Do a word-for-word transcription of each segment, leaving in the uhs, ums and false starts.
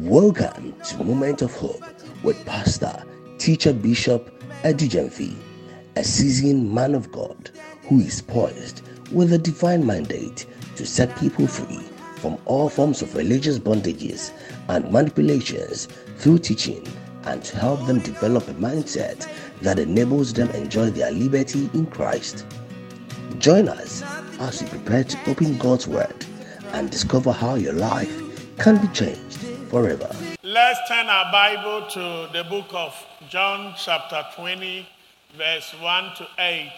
Welcome to Moment of Hope with Pastor, Teacher Bishop Adijamfi, a seasoned man of God who is poised with a divine mandate to set people free from all forms of religious bondages and manipulations through teaching and to help them develop a mindset that enables them enjoy their liberty in Christ. Join us as we prepare to open God's Word and discover how your life can be changed forever. Let's turn our Bible to the book of John chapter twenty, verse one to eight.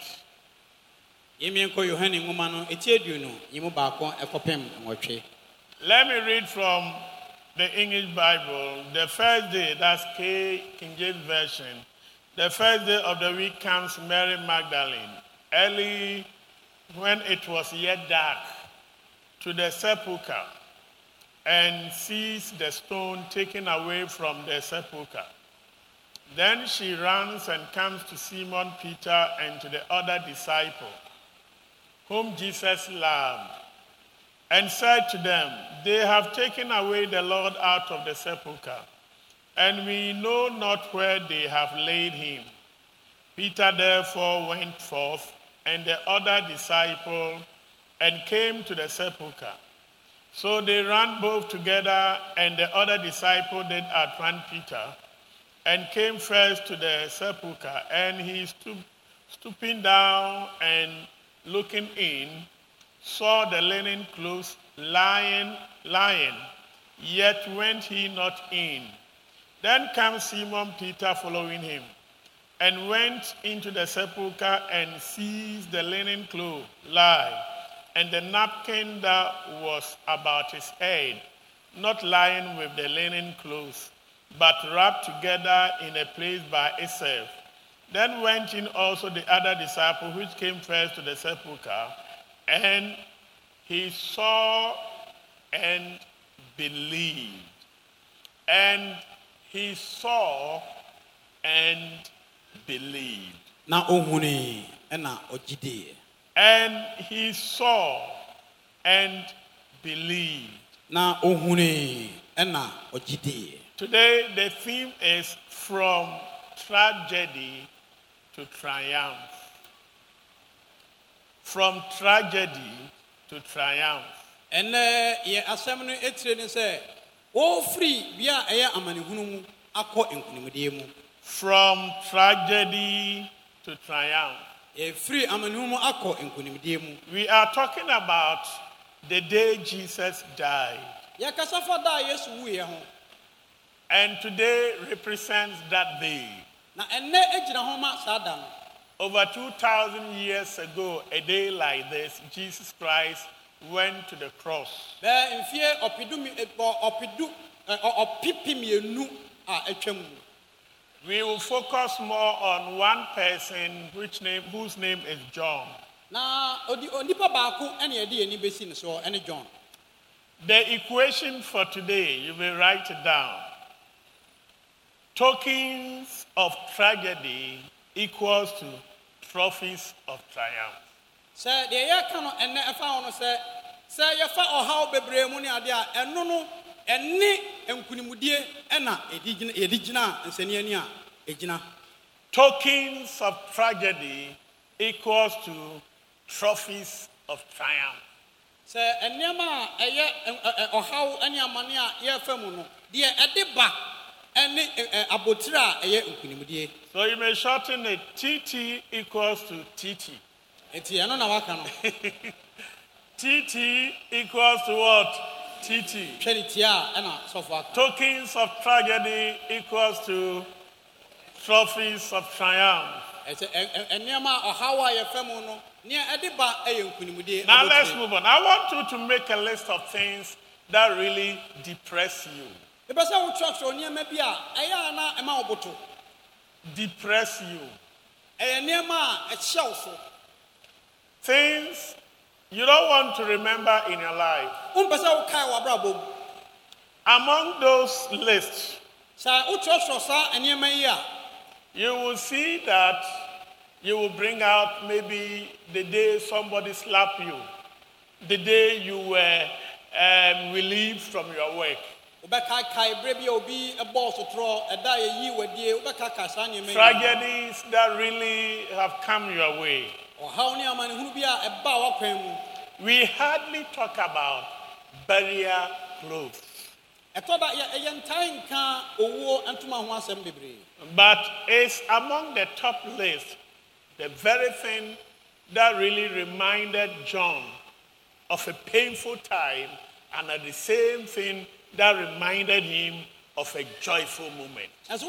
Let me read from the English Bible. The first day, that's K, King James Version. The first day of the week comes Mary Magdalene, early when it was yet dark, to the sepulchre, and sees the stone taken away from the sepulchre. Then she runs and comes to Simon Peter and to the other disciple, whom Jesus loved, and said to them, "They have taken away the Lord out of the sepulchre, and we know not where they have laid him." Peter therefore went forth, and the other disciple, and came to the sepulchre. So they ran both together, and the other disciple did outrun Peter, and came first to the sepulchre. And he stoop, stooping down and looking in, saw the linen clothes lying, lying, yet went he not in. Then comes Simon Peter following him, and went into the sepulchre and sees the linen cloth lie, and the napkin that was about his head, not lying with the linen clothes, but wrapped together in a place by itself. Then went in also the other disciple, which came first to the sepulchre, and he saw and believed. And he saw and believed. Na ohuni ena ojide. And he saw and believed. Na ohuni ena ojide. Today the theme is from tragedy to triumph. From tragedy to triumph. Ene ye asem no etire ne se wo free bia eye amanehunu mu akọ enkunimde mu. From tragedy to triumph. E free amanehunu mu akọ enkunimde mu. We are talking about the day Jesus died. Ya kasafa da Yesu wuye ho. And today represents that day. Na enne ejina ho ma sada no. Over two thousand years ago, a day like this, Jesus Christ went to the cross. Be mfie opidu mi opidu opipi mienu a etwam. We will focus more on one person which name, whose name is John. Na onipa baako ene ye de ani besi ne so ene John. The equation for today, you will write it down. Tokens of tragedy equals to trophies of triumph. Say de ya ka no ene efa hono say say ya fa ohaw bebre mu ne ade a eno no ene enkunimudie ena edigina edigina nsani ani a egina. Tokens of tragedy equals to trophies of triumph. Say enema eye ohaw ani amane a ye fa mu no de ede ba ene abotira eye enkunimudie. So you may shorten it. T T equals to T T. Eti eno na waka no. T T equals to what? T T. Twenitia ena sofo aka. Tokens of tragedy equals to trophies of triumph. Eti enema ohawa ye femu no ne ede ba eye nkunimudie. Now let's move on. I want you to make a list of things that really depress you. Ebesa wo church oniema bia eya na ema oboto. Depress you. Eye niema a ehyew so. Things you don't want to remember in your life. Umpesa wo kai wa brabom. Among those lists, sa wo church sa eniema yi a, you will see that you will bring out maybe the day somebody slapped you, the day you were um, relieved from your work, Tragedies that really have come your way. We hardly talk about burial clothes. But it's among the top list, the very thing that really reminded John of a painful time, and at the same thing that reminded him of a joyful moment.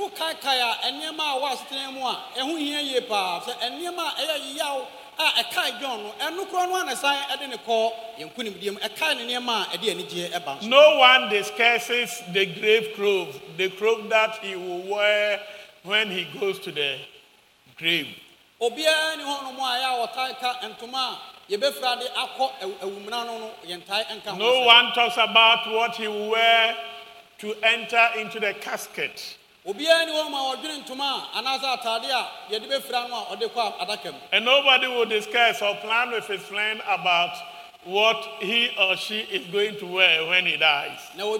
No one discusses the grave clothes, the clothes that he will wear when he goes to the grave. No one talks about what he will wear to enter into the casket. And nobody will discuss or plan with his friend about what he or she is going to wear when he dies.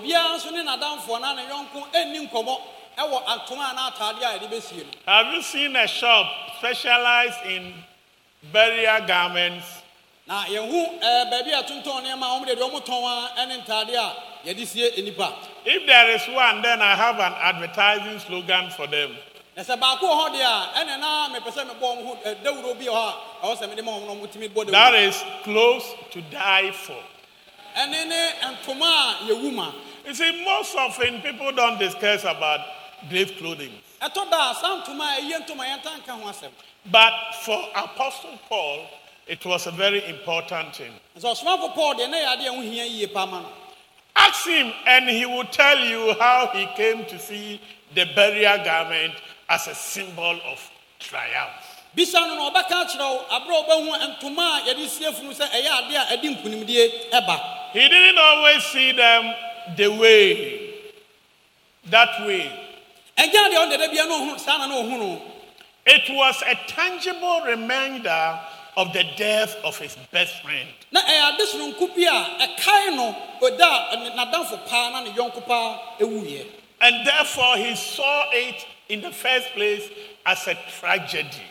Have you seen a shop specialized in burial garments? If there is one, then I have an advertising slogan for them. That is close to die for. You see, most often people don't discuss about grave clothing. But for Apostle Paul, it was a very important thing. Ask him and he will tell you how he came to see the burial garment as a symbol of triumph. He didn't always see them the way, that way. It was a tangible reminder of the death of his best friend. And therefore he saw it in the first place as a tragedy.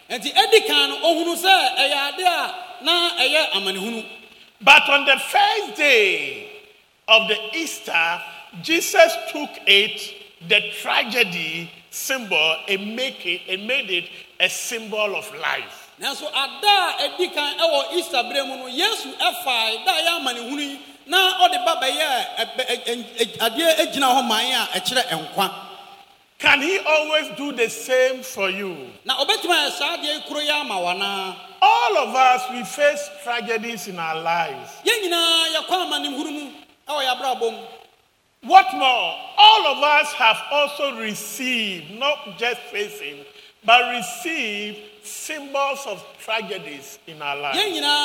But on the first day of the Easter, Jesus took it, the tragedy symbol, and make it and made it a symbol of life. Now, so ada edikan ewo Easter bremu no Yesu efai da ya mane hunu na ode baba ye ade egina ho man a ekire enkwa. Can he always do the same for you? Na obetima sa de ikuro ya mawana. All of us, we face tragedies in our lives. Ye nyina yakwa mane hunu mu ewo ya brabom. What more, all of us have also received, not just facing, but received symbols of tragedies in our lives.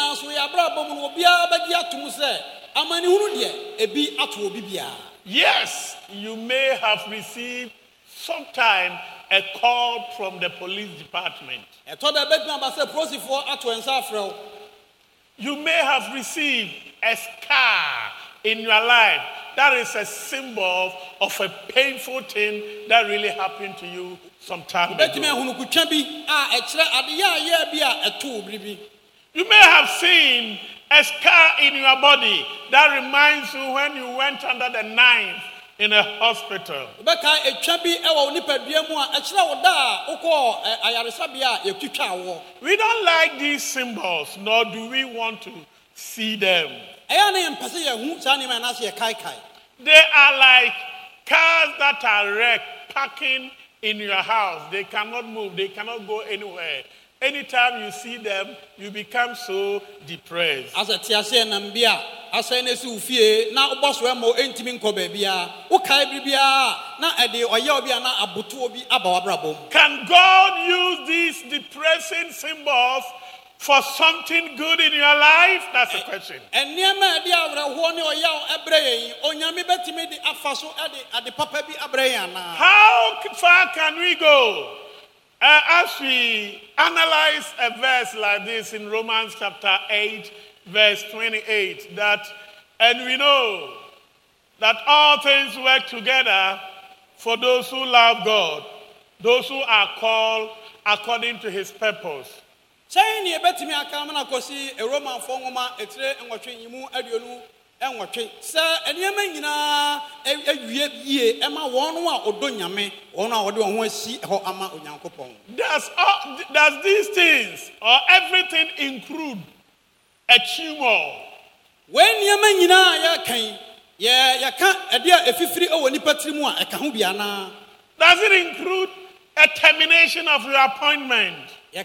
Yes, you may have received sometime a call from the police department. You may have received a scar in your life. That is a symbol of a painful thing that really happened to you some time ago. You may have seen a scar in your body that reminds you when you went under the knife in a hospital. We don't like these symbols, nor do we want to see them. They are like cars that are wrecked, parking in your house. They cannot move. They cannot go anywhere. Anytime you see them, you become so depressed. Can God use these depressing symbols for something good in your life? That's the question. How far can we go uh, as we analyze a verse like this in Romans chapter eight, verse twenty-eight, that, and we know that all things work together for those who love God, those who are called according to his purpose. Saying the betimi aka na kosi e Roman fo ngoma etire enwotwe yimu aduonu enwotwe se enema nyina awie bie ema won a odo nyame won a wode ho asi ho ama onyankopon. Does all, does these things or everything include a tumor? When enema nyina ya kan ye ya ka ade a efifiri e woni patrimu a e ka ho bia na. Does it include a termination of your appointment? Does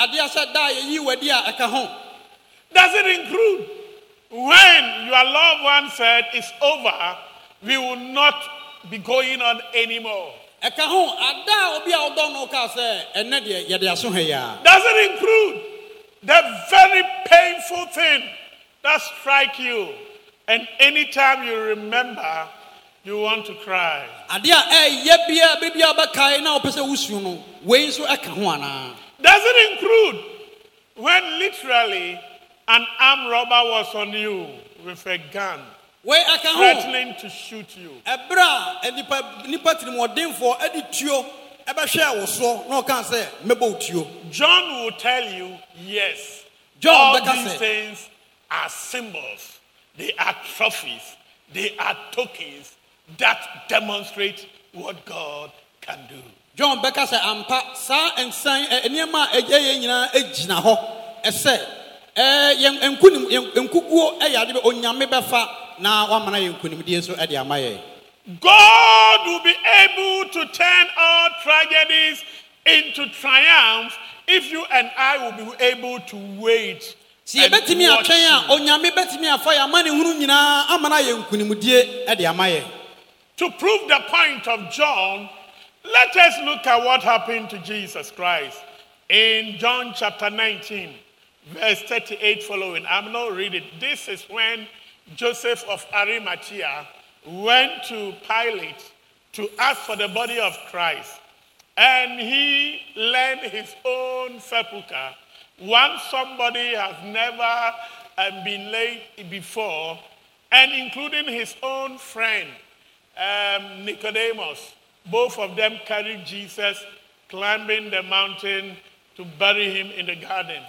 it include when your loved one said it's over, we will not be going on anymore? Does it include the very painful thing that strike you and anytime you remember you want to cry? Does it include when literally an armed robber was on you with a gun, threatening to shoot you? John will tell you, yes, all these things are symbols, they are trophies, they are tokens that demonstrate what God can do. John Becker said, "Ampa sa and sign enema ejeyina ejina ho ese eh yen enkunim enkukuo eyade be onyame befa na wamana yenkunim die so ede amaye." God will be able to turn all tragedies into triumphs if you and I will be able to wait. Si ebetimi atwen a onyame betimi afa ya mane hunu nyina amana yenkunim die ede amaye. To prove the point of John, let us look at what happened to Jesus Christ in John chapter nineteen, verse thirty-eight following. I'm not reading it. This is when Joseph of Arimathea went to Pilate to ask for the body of Christ. And he lent his own sepulchre, one somebody has never um, been laid before, and including his own friend, um, Nicodemus. Both of them carried Jesus, climbing the mountain to bury him in the garden.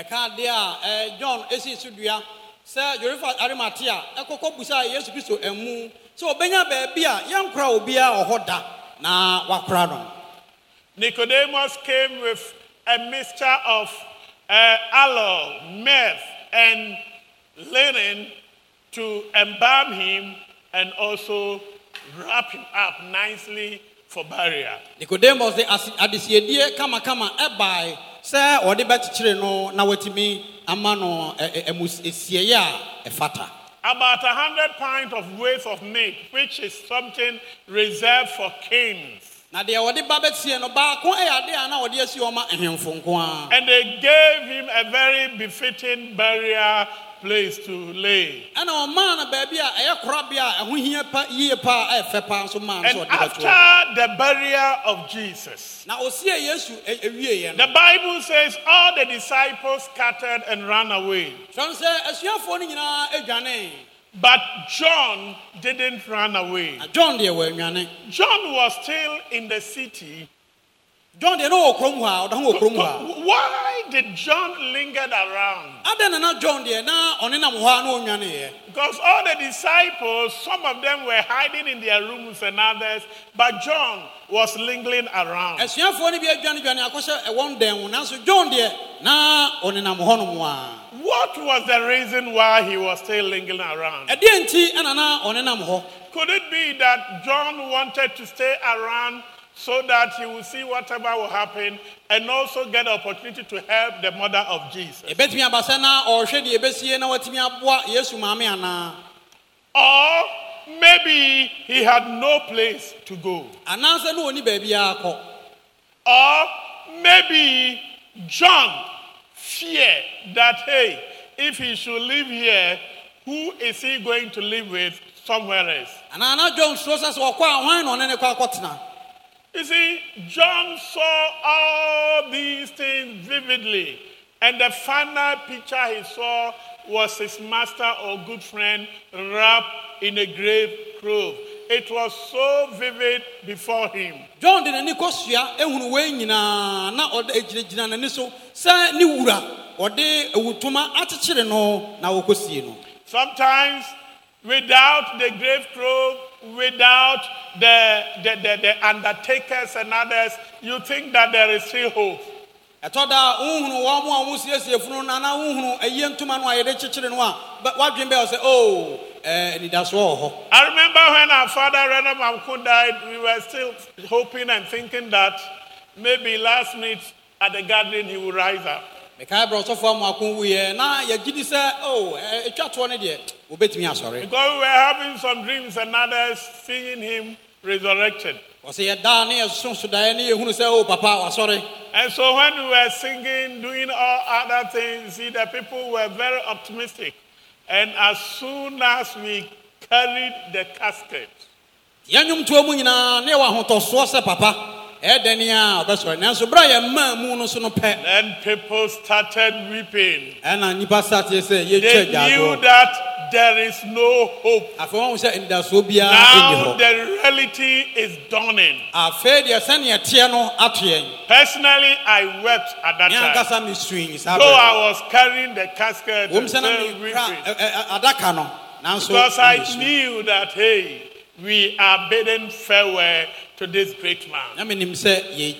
John, Sir, Joseph Arimathea, Ekoko busa Yesu Kristo emu. So obenya baby a yankra obi a ohoda na wakra no. Nicodemus came with a mixture of uh, aloe, myrrh, and linen to embalm him and also wrap him up nicely for burial. Nicodemus de adisiedie kama kama ebai se odi bechichire no na watimi ama no emusieye a efata. About a hundred pounds of weight of meat, which is something reserved for kings. And they gave him a very befitting burial place to lay. And after the burial of Jesus, the Bible says all the disciples scattered and ran away. But John didn't run away. John was still in the city. John Why did John linger around? Because all the disciples, some of them were hiding in their rooms and others, but John was lingering around. What was the reason why he was still lingering around? Could it be that John wanted to stay around so that he will see whatever will happen and also get the opportunity to help the mother of Jesus? Or maybe he had no place to go. Or maybe John feared that, hey, if he should live here, who is he going to live with somewhere else? You see, John saw all these things vividly, and the final picture he saw was his master or good friend wrapped in a grave, crowed. It was so vivid before him. John did any cosia, ehunu we nyina na ode ejina na ni so sa ni wura ode ewutuma atechire no na wokosie no. Sometimes without the grave crow, without the, the, the, the undertakers and others, you think that there is still hope. Etoda uhunu wa mu a mu siesie funu na na uhunu eye ntuma no ayede chechire no a wadwen be say oh eh ni daso ho. I remember when our father Renam Amku died, we were still hoping and thinking that maybe last minute at the gathering he would rise up. Mekai bro so for mu akun wuye na ye gidi say oh etwa to ne de obetimi asore. Because we were having some dreams and others seeing him resurrected. And so when we were singing, doing all other things, see, the people were very optimistic. And as soon as we carried the casket, then people started weeping. They knew that there is no hope. Now the reality is dawning. Personally, I wept at that time. Though I was carrying the casket and still weeping. Because I knew that, hey, we are bidding farewell to this great man. So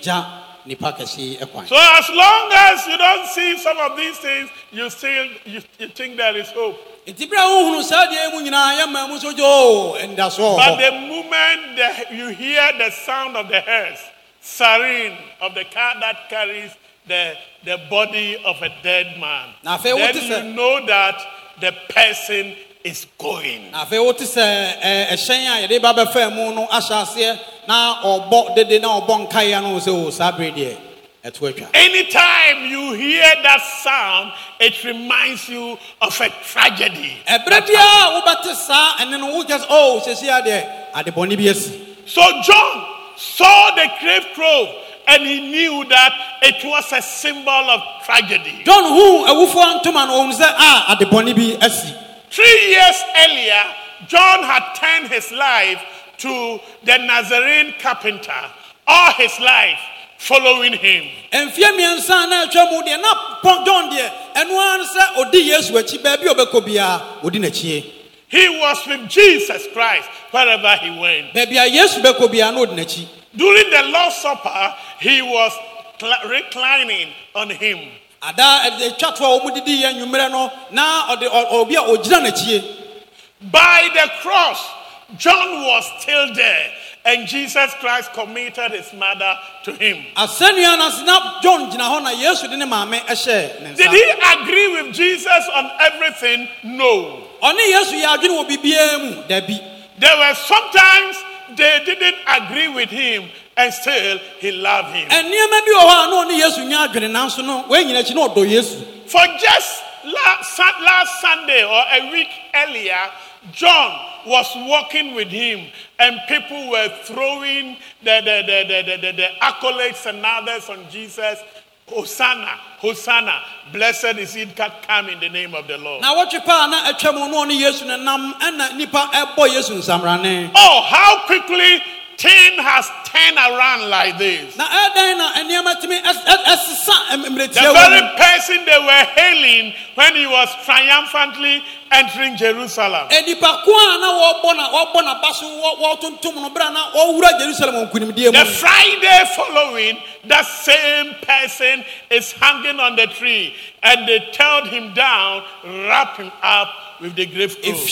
as long as you don't see some of these things, you still you, you think there is hope. But the moment that you hear the sound of the hearse, siren of the car that carries the, the body of a dead man, then you know that the person is going. Anytime you hear that sound, it reminds you of a tragedy. So John saw the grave crow and he knew that it was a symbol of tragedy. Three years earlier, John had turned his life to the Nazarene carpenter, all his life following him. He was with Jesus Christ wherever he went. During the Lord's Supper, he was cl- reclining on him. By the cross, John was still there, and Jesus Christ committed his mother to him. Did he agree with Jesus on everything? No. There were sometimes they didn't agree with him, and still he loved him. For just last, last Sunday or a week earlier, John was walking with him, and people were throwing the, the, the, the, the, the, the accolades and others on Jesus. Hosanna, Hosanna, blessed is he that come in the name of the Lord. Oh, how quickly thing has turned around like this. The very person they were hailing when he was triumphantly entering Jerusalem. The Friday following, that same person is hanging on the tree, and they tied him down, wrap him up with the grave clothes.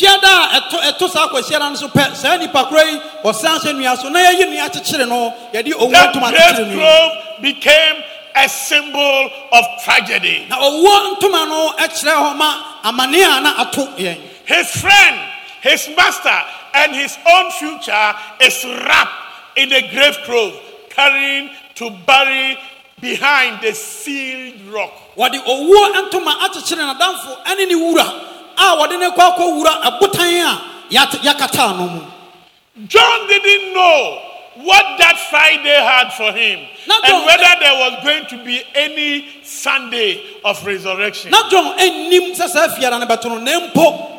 That grave clothes became a symbol of tragedy. His friend, his master, and his own future is wrapped in the grave clothes, carrying to bury behind the sealed rock. John didn't know what that Friday had for him, and whether there was going to be any Sunday of resurrection.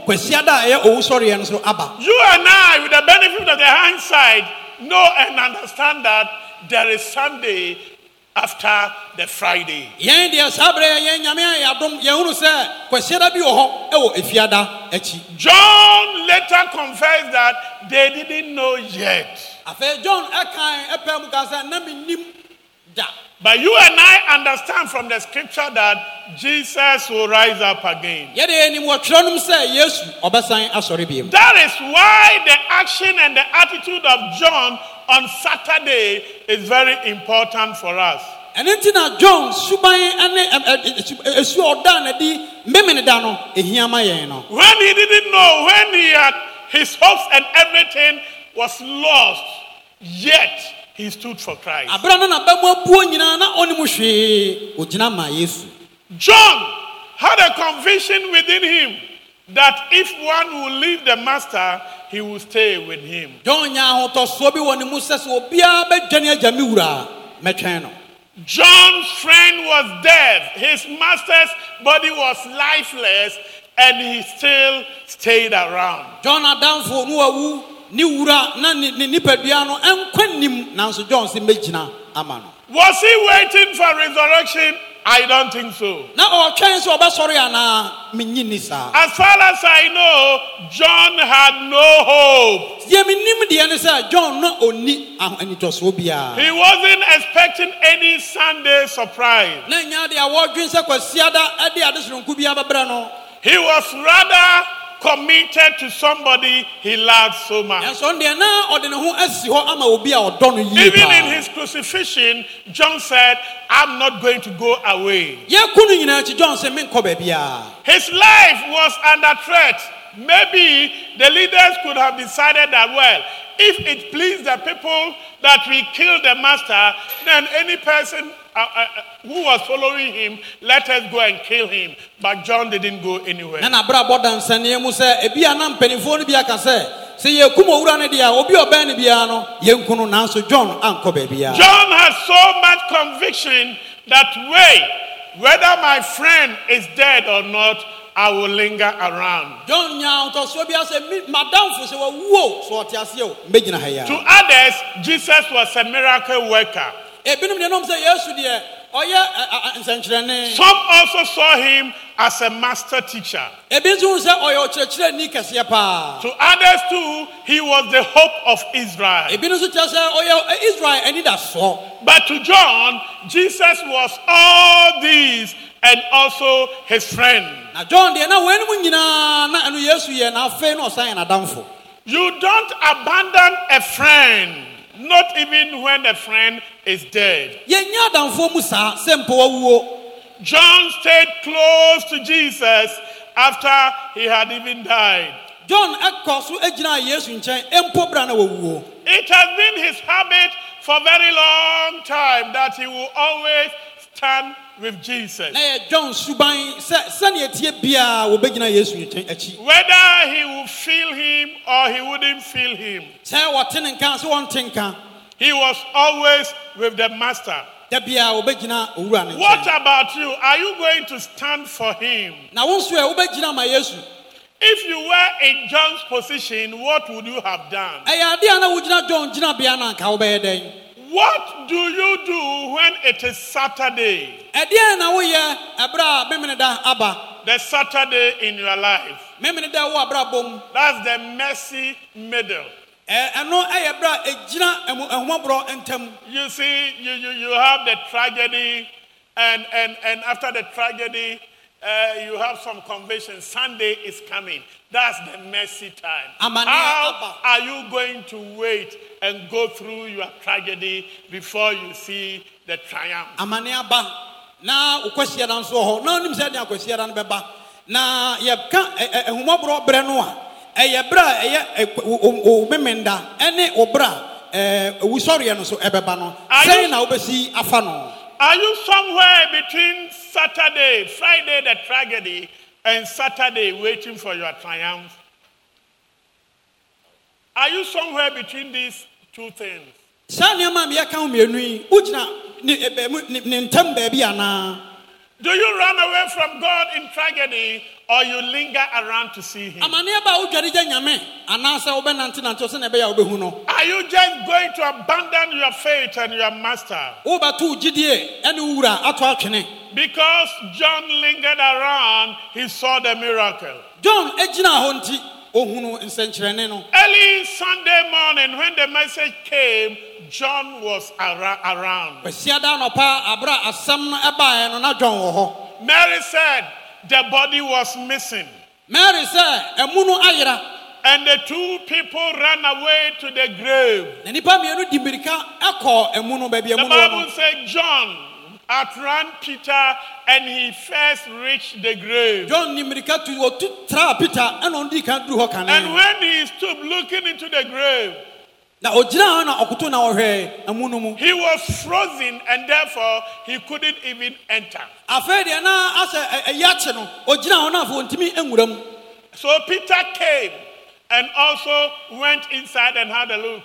kwasiada eye owusori en so aba. You and I, with the benefit of the hindsight, know and understand that there is Sunday after the Friday. Yen dia sabre yen nyame ayadom yen hunu se kwasiada bi wo ho e wo efiada achi. John later confessed that they didn't know yet. Afa John ekan epem ka se na minim da. But you and I understand from the scripture that Jesus will rise up again. Yede enim wo tronum se Yesu obesan asori biem. That is why the action and the attitude of John on Saturday is very important for us. And na John suban ane esu oda na di memene da no ehiama yen no. When he didn't know, when he had his hopes and everything was lost, yet he stood for Christ. Abra na ba mu abuo nyina na onimu hwe ogina ma Yesu. John had a conviction within him that if one will leave the master, he will stay with him. John nya hotoso bi woni mu sese obia ba dwane agya mi wura metwen no. John's friend was dead. His master's body was lifeless, and he still stayed around. John adamfo no awu ni wura na ni nipadua no enkwanim nanso John se megina ama no. Was he waiting for resurrection? I don't think so. Na o twen so obasori ana menyini sa. As far as I know, John had no hope. Ye menim de ne say John no oni anitoso bia. He wasn't expecting any Sunday surprise. Na nya de awodwen se kwasiada ade adesronku bia babra no. He was rather committed to somebody he loved so much. Even in his crucifixion, John said, I'm not going to go away. His life was under threat. Maybe the leaders could have decided that, well, if it pleased the people that we kill the master, then any person uh, uh, who was following him, let us go and kill him. But John didn't go anywhere. John has so much conviction that, wait, whether my friend is dead or not, I will linger around. To others, Jesus was a miracle worker. Some also saw him as a master teacher. To others too, he was the hope of Israel. But to John, Jesus was all these and also his friend. You don't abandon a friend, not even when the friend is dead. John stayed close to Jesus after he had even died. It has been his habit for a very long time that he will always stand with Jesus. Whether he would feel him or he wouldn't feel him, he was always with the master. What about you? Are you going to stand for him? If you were in John's position, what would you have done? What do you do when it is Saturday? The Saturday in your life. That's the messy middle. You see, you, you, you have the tragedy, and, and, and after the tragedy, uh, you have some conviction. Sunday is coming. That's the messy time. How are you going to wait and go through your tragedy before you see the triumph? Na ukwesiya dan so ho na onim se dia kwesiya dan beba na ye ka ehumobro bre no a eye bra eye o memenda ene obra eh wusori no so ebeba no say na obesi afa no. Are you somewhere between Saturday, Friday the tragedy, and Saturday waiting for your triumph? Are you somewhere between these two things? Do you run away from God in tragedy or you linger around to see him? Are you just going to abandon your faith and your master? Because John lingered around, he saw the miracle. John early Sunday morning when the message came, John was ara- around. Mary said the body was missing. Mary said, and the two people ran away to the grave. The Bible said John outran Peter and he first reached the grave. And when he stood looking into the grave, he was frozen and therefore he couldn't even enter. So Peter came and also went inside and had a look.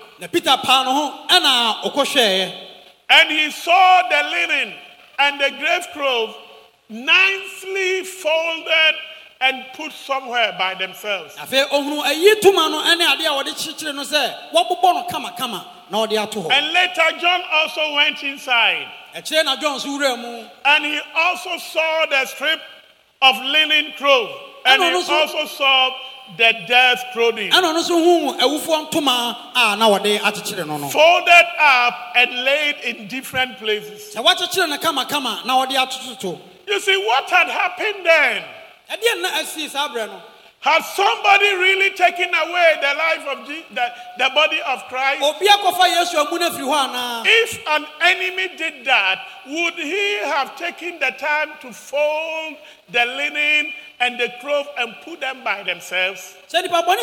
And he saw the linen and the grave clothes nicely folded and put somewhere by themselves. And later John also went inside. And he also saw the strip of linen cloth. And he also saw the death clothing. Folded up and laid in different places. You see what had happened then? Had somebody really taken away the life of the, the, the body of Christ? If an enemy did that, would he have taken the time to fold the linen and the cloth and put them by themselves? If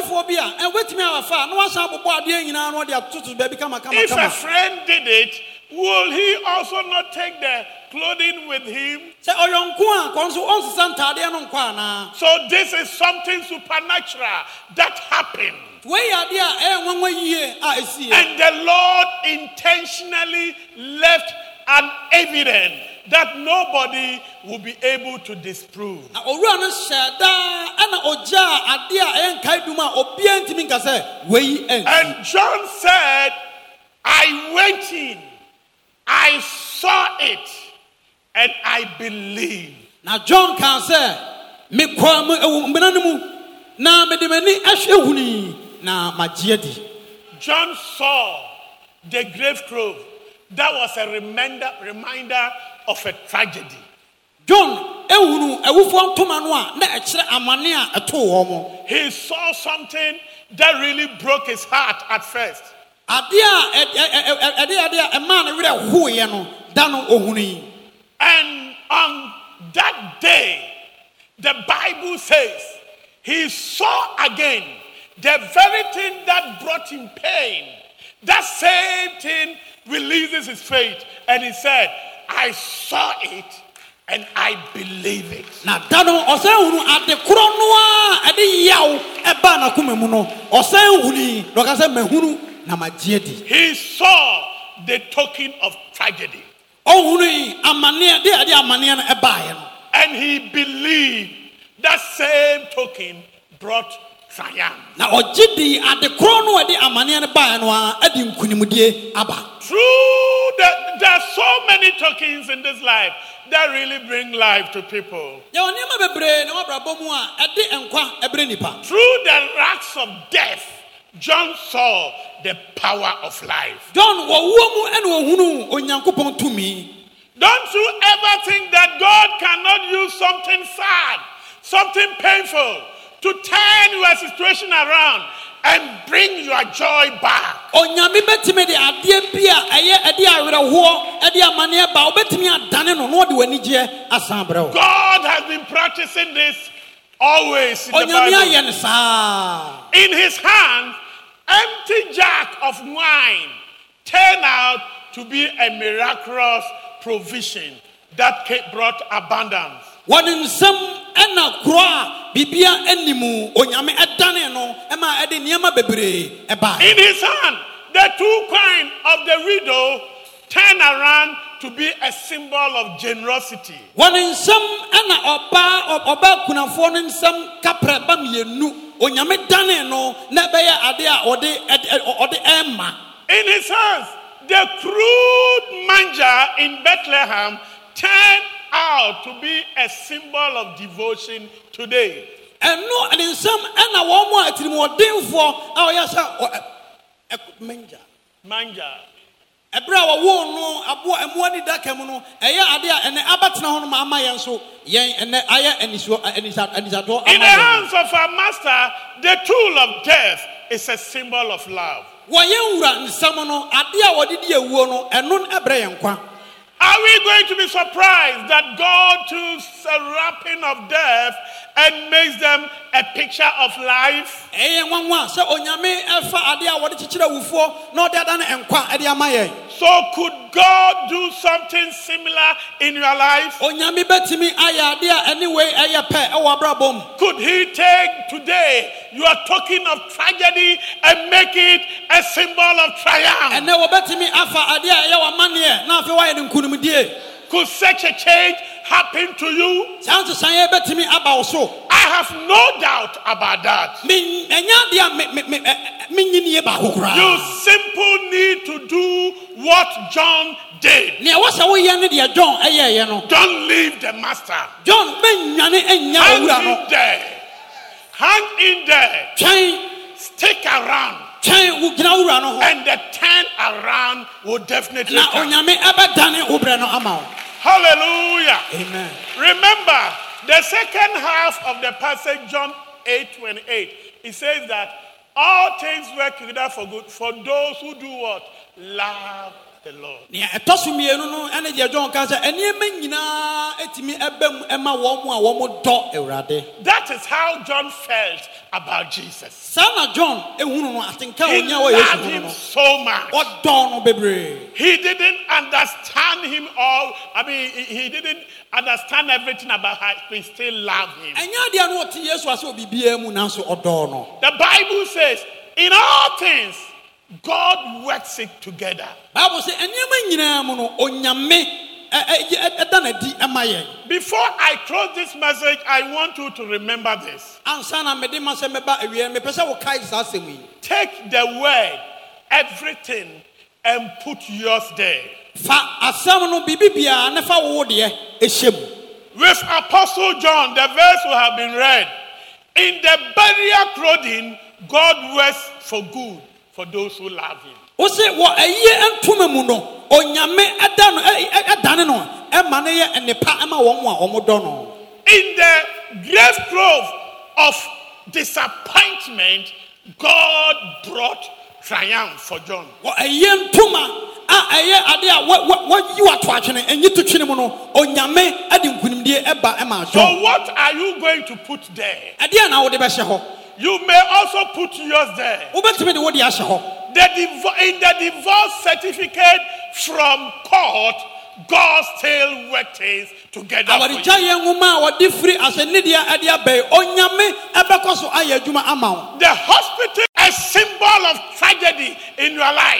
a friend did it, will he also not take the clothing with him? So this is something supernatural that happened. And the Lord intentionally left an evidence that nobody will be able to disprove. And John said, I went in, I saw it, and I believe. Now John can say, John saw the grave clothes. That was a reminder, reminder of a tragedy. John, he saw something that really broke his heart at first. And on that day, the Bible says he saw again the very thing that brought him pain. That same thing releases his faith, and he said, I saw it and I believe it. He saw the token of tragedy. And he believed that same token brought triumph. True, that there are so many tokens in this life that really bring life to people. Through the rags of death, John saw the power of life. Don't you ever think that God cannot use something sad, something painful, to turn your situation around and bring your joy back? God has been practicing this always in the Bible. In his hand, empty jug of wine turned out to be a miraculous provision that brought abundance. In his hand, the two coins of the widow turned around to be a symbol of generosity. One some ana oba oba kunafo ne nsam kapra ba mienu onyame dane no na be ya ade a ode ode emma. In his hands, the crude manger in Bethlehem turned out to be a symbol of devotion today. And no, and in some ana wo mo atirimu odinfo a oyasa manger. Manger. Ebra wa wo no abo emo ni daka mu no eye ade a ene abatena ho no ma ama yen so yen ene aye eniso enisa enisato ama. In the hands of our master, the tool of death is a symbol of love. Wo yen wura nsam no ade a wodidi ewuo no eno ebre yen kwa. Are we going to be surprised that God took the wrapping of death and makes them a picture of life? So could God do something similar in your life? Could he take today you are talking of tragedy and make it a symbol of triumph? Could such a change happen to you? I have no doubt about that. You simply need to do what John did. Don't leave the master. Hang in there. Hang in there. Stick around. And the turn around will definitely come. Hallelujah. Amen. Remember, the second half of the passage, John eight twenty-eight, it says that all things work together for good for those who do what? Love the Lord. That is how John felt about Jesus. He loved him so much. He didn't understand him all. I mean, he didn't understand everything about how he still loved him. The Bible says, in all things, God works it together. Before I close this message, I want you to remember this. Take the word, everything, and put yours there. With Apostle John, the verse will have been read. In the burial clothing, God works for good for those who love him. In the grave clothes of disappointment, God brought triumph for John. So what are you going to put there? You may also put yours there. The div- in the divorce certificate from court, God still works things together for you. The hospital is a symbol of tragedy in your life.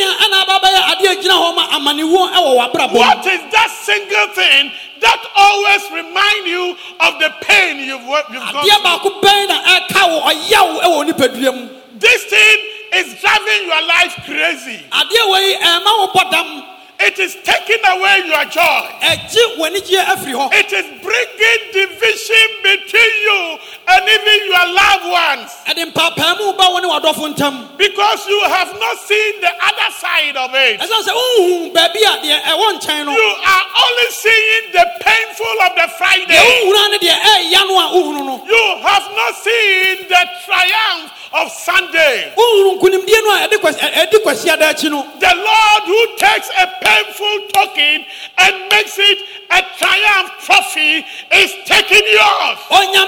What is that single thing that always reminds you of the pain you've, you've gone through? This thing is driving your life crazy. It is taking away your joy. It is bringing division between you and even your loved ones. Because you have not seen the other side of it. You are only seeing the painful of the Friday. You have not seen the triumph of Sunday. The Lord who takes a painful token and makes it a triumph trophy is taking yours.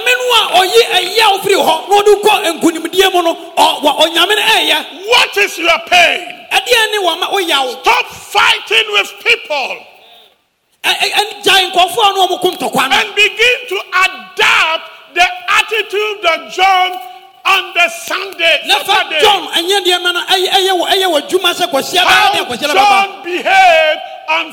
What is your pain? Stop fighting with people and begin to adapt the attitude of John on the Sunday. Saturday. How John behaved on Saturday.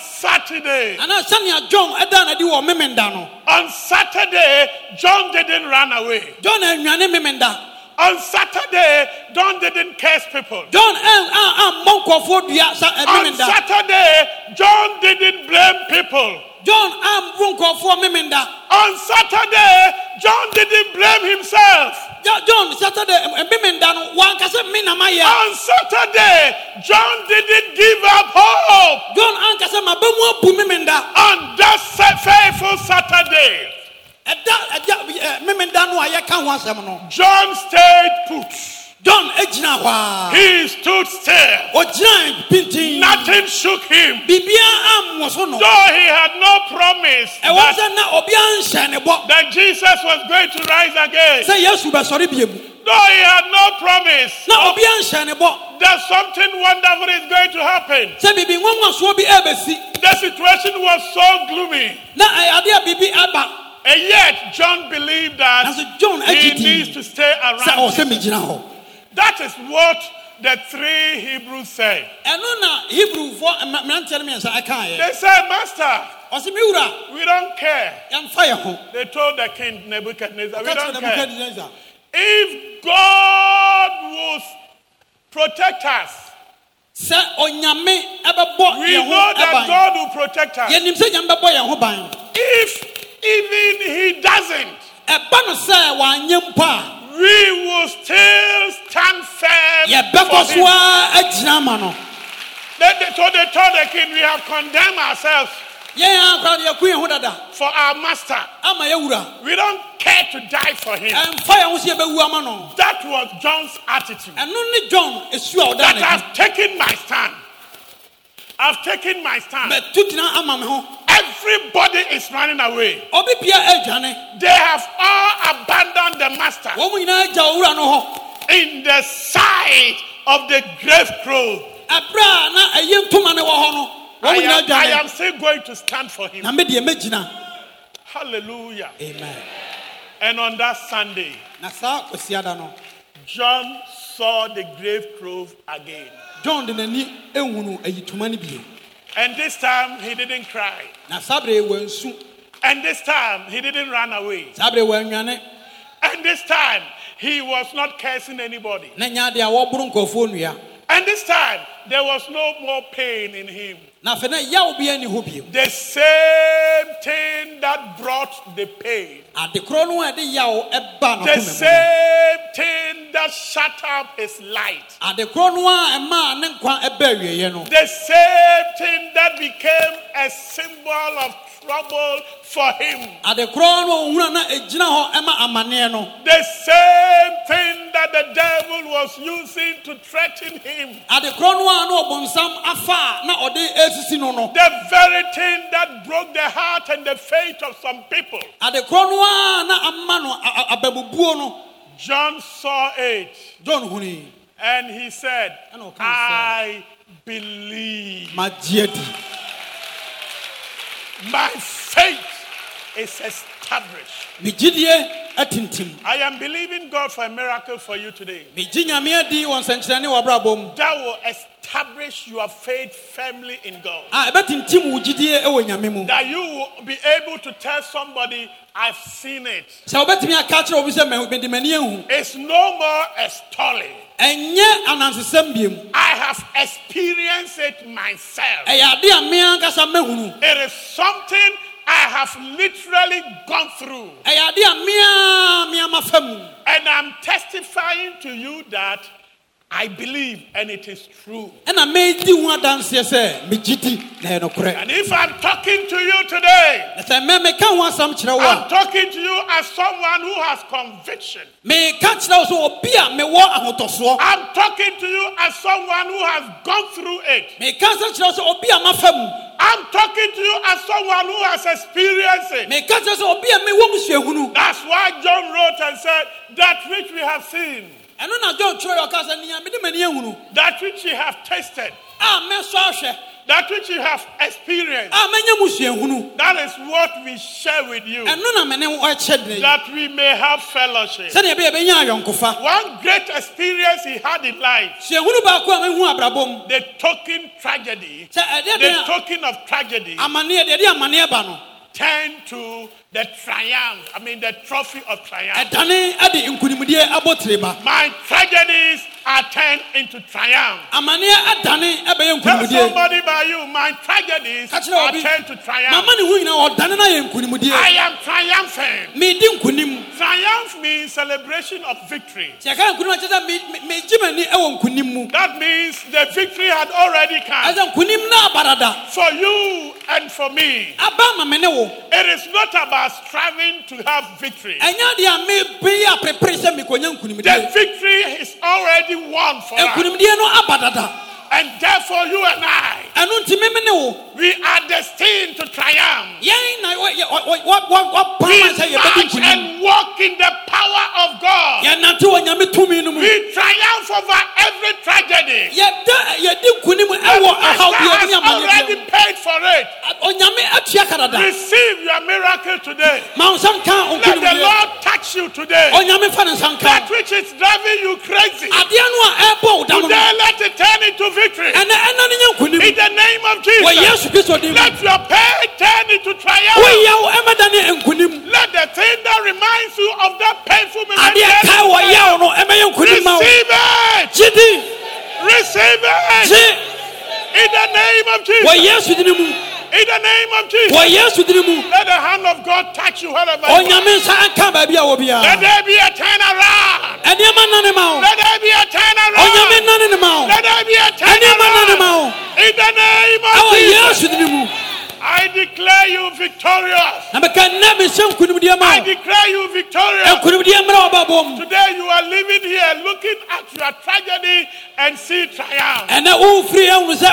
Saturday, ana sania John eda na di wo memenda no on Saturday, John didn't run away. John enwane memenda On Saturday, John didn't curse people. John en a a monkofo dua sa On memenda Saturday, John didn't blame people. John am monkofo memenda On Saturday, John didn't blame himself. John Saturday memenda no wan kase me na maye On Saturday, John didn't give up hope. John an kase mabamu abu memenda On that sa- faithful Saturday, eda eda memenda no aye ka ho asem no John stayed put. John ejina hwa He stood still. ojina pintin Nothing shook him. bibia am so no Though he had no promise e was that, na obi an hye ne bo that Jesus was going to rise again. say Yesu be sori biemu Though he had no promise na obi an hye ne bo that something wonderful is going to happen. say bibi nwanwa so obi ebesi The situation was so gloomy. na ade a bibi aba And yet, John believed that na so John he ejiti needs to stay say o around. se me gina ho That is what the three Hebrews say. eno na Hebrew for mrantia me say aka ye They said, Master, o se mi wura we don't care. em fire ho They told the king Nebuchadnezzar, we ka don't tell care. Nebuchadnezzar If God will protect us, say onyame ebebo we ye know ho that eban God will protect us. ye nim say nyame bebo ye ho ban If even he doesn't, eba no say wanye mpa we will still stand firm ye beko for so him. agina ma no They, they, so they told the king, we have condemned ourselves ye akwa ye ku ye ho dada for our master. ama ye wura We don't care to die for him. em fire ho se be wu ama no That was John's attitude. eno ni John esu a oda That na I've taken my stand. I've taken my stand. me tutina ama me ho Everybody is running away. obi pia adwane They have all abandoned the master wo mu nyina agya owura no ho in the sight of the grave crow. abra na ayi ntoma ne wo ho no wo I mu nyina am, I adwane am still going to stand for him. na me de megina Hallelujah. amen And on that Sunday, na sa kwasiada no John saw the grave crow again. John de nani ehunu ayi toma ne bie And this time he didn't cry. na sabre wansu And this time he didn't run away. sabre wanwane And this time he was not cursing anybody. na nya de a wo buru nkofo nua And this time there was no more pain in him. na fe na ya obi ani ho bie The same thing that brought the pain. ade kro no a de ya o eba no The komem same thing that shut up his light. ade kro no a ema ne nkwa eba wieye no The same thing that became a symbol of trouble for him. ade kro no ohura na egina ho ema amane no The same thing that the devil was using to threaten him. ade kro no a no obonsam afa na ode esisi no no The very thing that broke the heart and the faith of some people. ade kro no a na amma no ababubuo no John saw it John huni and he said, And I'll come I believe. magiedi My faith is established. migidie atintim I am believing God for a miracle for you today. migi nyame adi won senkyerene wo brabom That will establish your faith firmly in God. a ebetintim wo gidie e wo nyame mu That you will be able to tell somebody, I've seen it. sɛ wobetimi aka kyerɛ obi sɛ mede m'ani ahu It's no more a story. ɛnyɛ anansesɛm biem I have experienced it myself. ɛyɛ ade a me ankasa mahunu It is something I have literally gone through. ɛyɛ ade a me a me ama fa mu And I'm testifying to you that I believe and it is true. ɛna medi ho adanseɛ sɛ megyidi na ɛyɛ nokorɛ And if I'm talking to you today, na sɛ me meka ho asɛm kyerɛ wo I'm a talking to you as someone who has conviction. meka kyerɛ wo sɛ obi a mewɔ ahotɔsoɔ I'm talking to you as someone who has gone through it. meka sɛ kyerɛ wo sɛ obi a mafa mu I'm talking to you as someone who has experienced it. meka kyerɛ sɛ obi a mewɔ mu suahunu That's why John wrote and said, that which we have seen, ɛno na John twerɛ yɛ ɔka sɛ nea mede m'ani ahunu that which we have tasted, a mɛsɔ ahwɛ That which you have experienced. That is what we share with you. That we may have fellowship. One great experience he had in life. The token tragedy. The token of tragedy. Turned to the triumph. I mean the trophy of triumph. My tragedies are turned into triumph. Tell somebody by you, my tragedies are turned to triumph. I am triumphant. Triumph means celebration of victory. That means the victory had already come. For you and for me. It is not about striving to have victory. The victory is already won for us. And therefore you and I, we are destined to triumph. We march and walk in the power of God. We triumph over every tragedy. The Master has already paid for it. Receive your miracle today. Let the Lord touch you today. That which is driving you crazy, today let it turn into victory. In the name of Jesus, let your pain turn into triumph. Let the thing that reminds you of that painful moment, receive it. Receive it. In the name of Jesus. In the name of Jesus. Let the hand of God touch you wherever you are. Let there be a turnaround. Let there be a turnaround. Let there be a turnaround. In the name of Jesus. I declare you victorious. I declare you victorious. Today you are living here looking at your tragedy and see triumph. Today you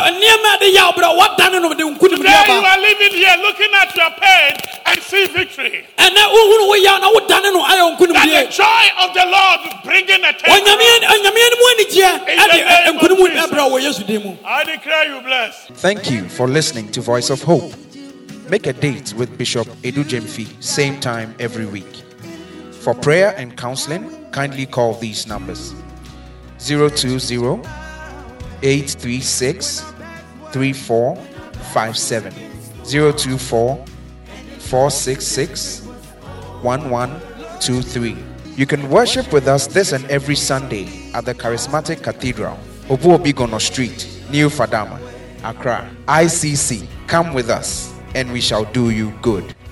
are living here looking at your pain and see victory. That the joy of the Lord bringing a turnaround. I declare you blessed. Thank you for listening to Voice of Hope. Make a date with Bishop Edu Jemfi, same time every week. For prayer and counseling, kindly call these numbers: zero two zero, eight three six, three four five seven, zero two four, four six six, one one two three. You can worship with us this and every Sunday at the Charismatic Cathedral, Obu Obigono Street, New Fadama, Accra. I C C, come with us and we shall do you good.